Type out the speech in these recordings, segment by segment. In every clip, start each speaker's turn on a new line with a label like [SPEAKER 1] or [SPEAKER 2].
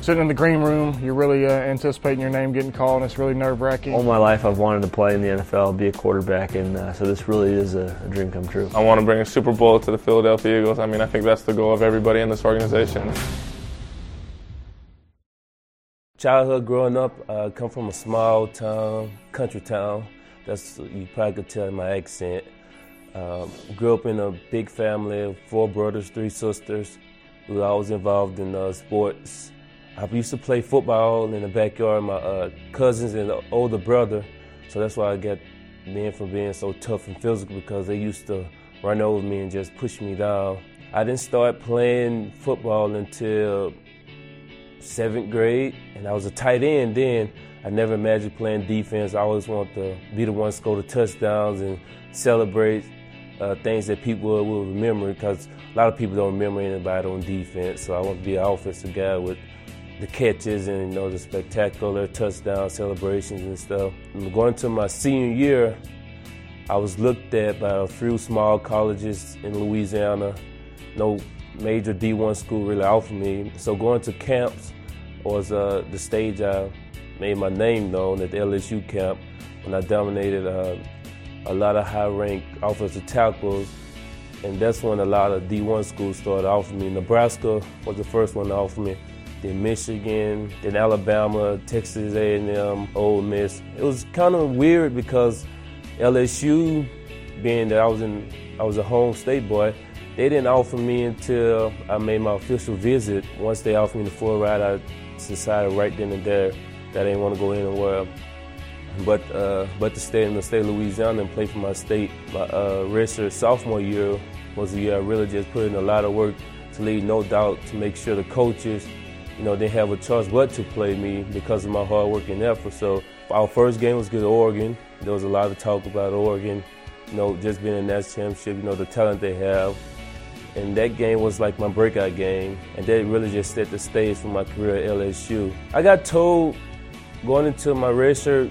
[SPEAKER 1] Sitting in the green room, you're really anticipating your name getting called, and it's really nerve-wracking.
[SPEAKER 2] All my life I've wanted to play in the NFL, be a quarterback, and so this really is a dream come true.
[SPEAKER 3] I want to bring a Super Bowl to the Philadelphia Eagles. I mean, I think that's the goal of everybody in this organization.
[SPEAKER 4] Childhood growing up, I come from a small town, country town. That's, you probably could tell in my accent. Grew up in a big family, 4 brothers, 3 sisters. We were always involved in sports. I used to play football in the backyard with my cousins and the older brother, so that's why I got men from being so tough and physical, because they used to run over me and just push me down. I didn't start playing football until 7th grade, and I was a tight end then. I never imagined playing defense. I always wanted to be the one to score the touchdowns and celebrate things that people will remember, because a lot of people don't remember anybody on defense. So I want to be an offensive guy with the catches and the spectacular touchdown celebrations and stuff. And going to my senior year, I was looked at by a few small colleges in Louisiana. No major D1 school really offered me. So going to camps was the stage I made my name known, at the LSU camp, when I dominated a lot of high-ranked offensive tackles. And that's when a lot of D1 schools started offering me. Nebraska was the first one to offer me. Then Michigan, then Alabama, Texas A&M, Ole Miss. It was kind of weird because LSU, being that I was a home state boy, they didn't offer me until I made my official visit. Once they offered me the full ride, I decided right then and there that I didn't want to go anywhere but to stay in the state of Louisiana and play for my state. My redshirt sophomore year was the year I really just put in a lot of work to leave no doubt, to make sure the coaches, didn't have a choice but to play me because of my hard work and effort. So our first game was against Oregon. There was a lot of talk about Oregon, just being in that championship, the talent they have. And that game was like my breakout game, and that really just set the stage for my career at LSU. I got told going into my redshirt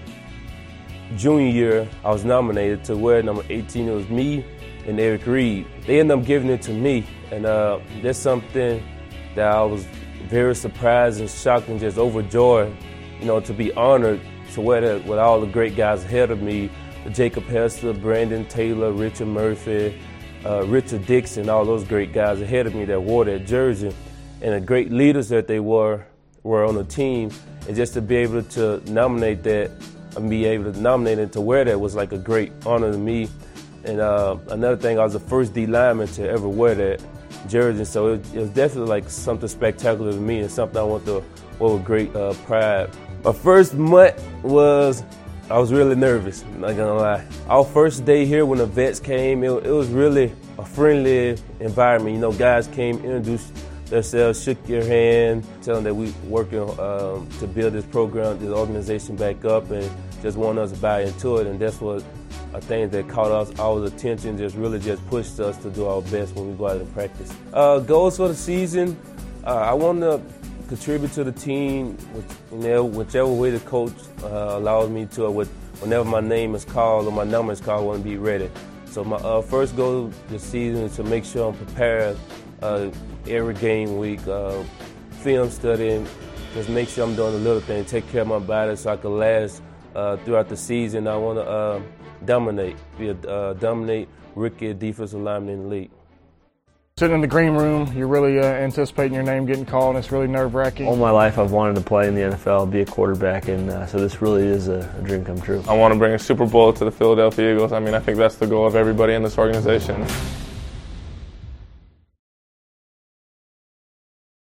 [SPEAKER 4] junior year, I was nominated to wear number 18. It was me and Eric Reed. They ended up giving it to me, and that's something that I was very surprised and shocked and just overjoyed, to be honored to wear that with all the great guys ahead of me, Jacob Hester, Brandon Taylor, Richard Murphy, Richard Dixon, all those great guys ahead of me that wore that jersey, and the great leaders that they were on the team. And just to be able to nominate that, and be able to nominate and to wear that was like a great honor to me. And another thing, I was the first D lineman to ever wear that jersey, so it was definitely like something spectacular to me and something I want to wear with great pride. My first month I was really nervous, I'm not gonna lie. Our first day here when the vets came, it was really a friendly environment. Guys came, introduced themselves, shook your hand, telling that we working to build this program, this organization back up, and just want us to buy into it. And that's what a thing that caught us our attention, just pushed us to do our best when we go out and practice. Goals for the season, I want to contribute to the team, whichever way the coach allows me to. Whenever my name is called or my number is called, I want to be ready. So my first goal this season is to make sure I'm prepared every game week, film studying, just make sure I'm doing the little things, take care of my body so I can last throughout the season. I want to be a dominate rookie defensive lineman in the league.
[SPEAKER 1] Sitting in the green room, you're really anticipating your name getting called, and it's really nerve-wracking.
[SPEAKER 2] All my life I've wanted to play in the NFL, be a quarterback, and so this really is a dream come true.
[SPEAKER 3] I want to bring a Super Bowl to the Philadelphia Eagles. I mean, I think that's the goal of everybody in this organization.